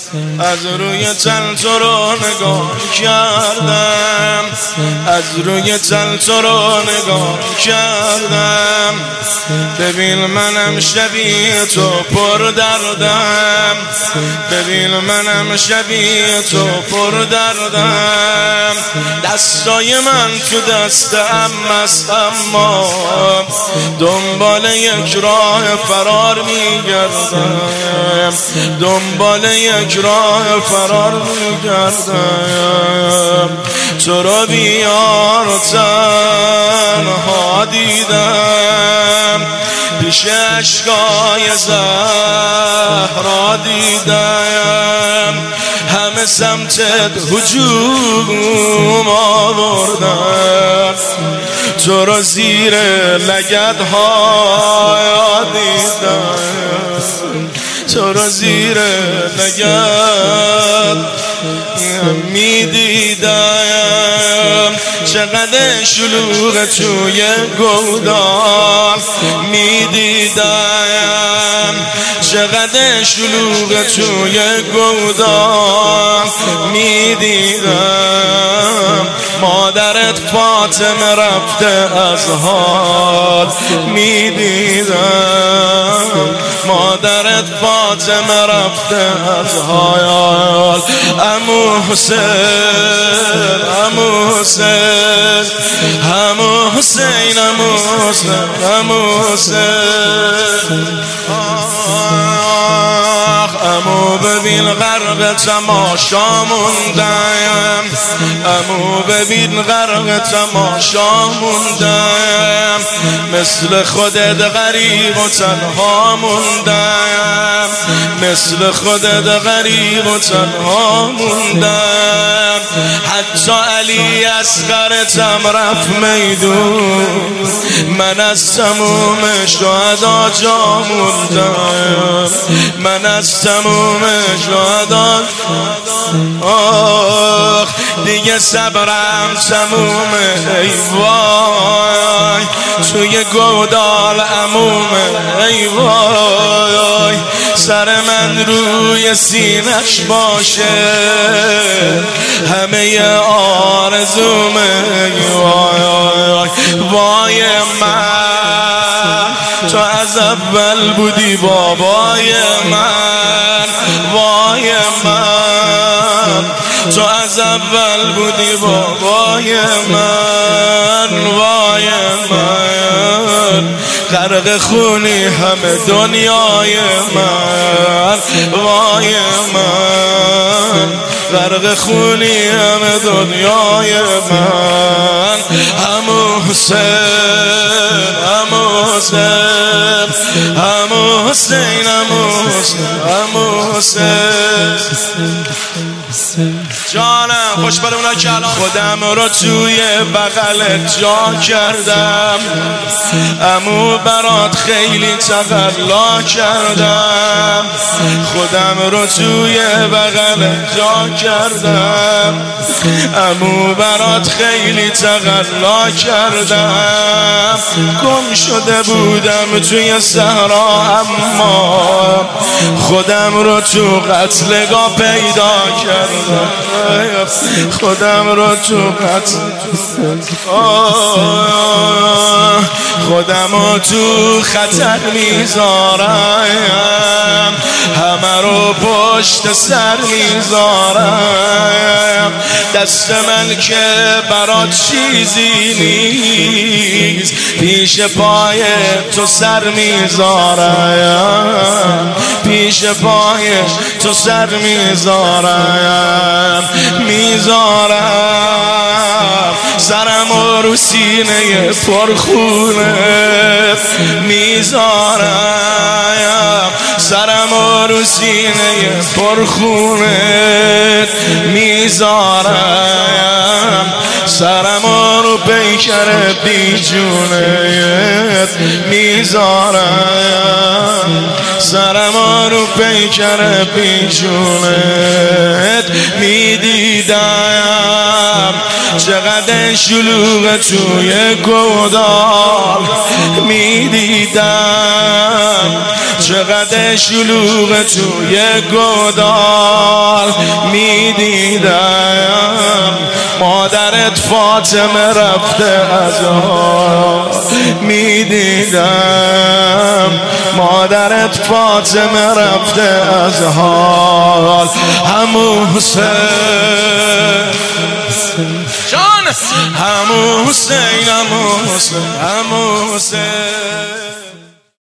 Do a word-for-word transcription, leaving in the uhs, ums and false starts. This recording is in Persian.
از روی تن تو رو نگاه کردم، از روی تن تو رو نگاه کردم. ببین منم شبیه تو پر دردم، ببین منم شبیه تو پر دردم. دستای من تو دست ام است، اما دنبال یک راه فرار میگردم، دنبال یک راه فرار میگردم. تو رو بیار تنها دیدم، پیش اشکای زهرا دیدم. همه سمتت هجوم آوردن، تو رو زیر لگدها دیدم، تو رو زیر لگد میدیدم. چقدر شلوغ توی گودال میدیدم، چقدر شلوغ توی گودال میدیدم. مادرت فاطمه رفته از حال میدیدم، مادرت فاطمه رفته از حال. عمو حسین، عمو حسین، عمو حسین، عمو حسین، عمو حسین. عمو ببین غرق تماشا موندم، عمو ببین غرق تماشا موندم. مثل خودت غریب و تنها موندم، مثل خودت غریب و تنها موندم. حتی علی اصغرتم رفت میدون، من از تموم شهدا جا موندم، من از تموم شهدا. آخ دیگه صبرم تمومه ای وای، توی گودال عمومه ای وای. سر من روی سینش باشه همه آرزومه وای وای. من تو از اول بودی بابای من، وای من تو از اول بودی بابای من، وای من. غرق خونی همه دنیای من، وای من. غرق خونی همه دنیای من. عمو حسین، عمو حسین، عمو حسین، عمو حسین، عمو حسین. جانم خوش بر اونا که الان خودم رو توی بغلت جا کردم، عمو برات خیلی تقلا کردم. خودم رو توی بغلت جا کردم، عمو برات خیلی تقلا کردم. گم شده بودم توی صحرا، اما خودم رو تو قتلگاه پیدا کردم، خودم رو تو قتل خودم رو تو خطر میذارم، همه رو پشت سر میذارم. دست من که برات چیزی نیست، پیش پای تو سر میذارم، پیش پای تو سر میذارم، میذارم. سرم و رو سینه پرخونه میذارم، سرم و رو سینه پرخونه میذارم. سرم رو پیکر بی جونت میذارم، سرما رو پیکر پیشونت میدیدم، چقدر شلوغ توی گودال میدیدم، چقدر شلوغ توی گودال میدیدم. مادرت فاطمه رفته از حال میدیدم، مادرت فاطمه رفته از حال. همون حسین جان، همون حسین، همون حسین، همون حسین.